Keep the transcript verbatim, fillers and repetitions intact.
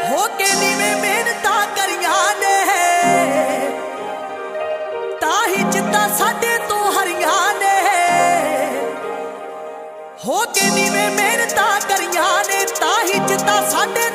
हो के नीवे मेहनता करिया ने ताही चित्ता साडे तो हरिया ने हो के नीवे मेहनता करिया ने ताही चित्ता साडे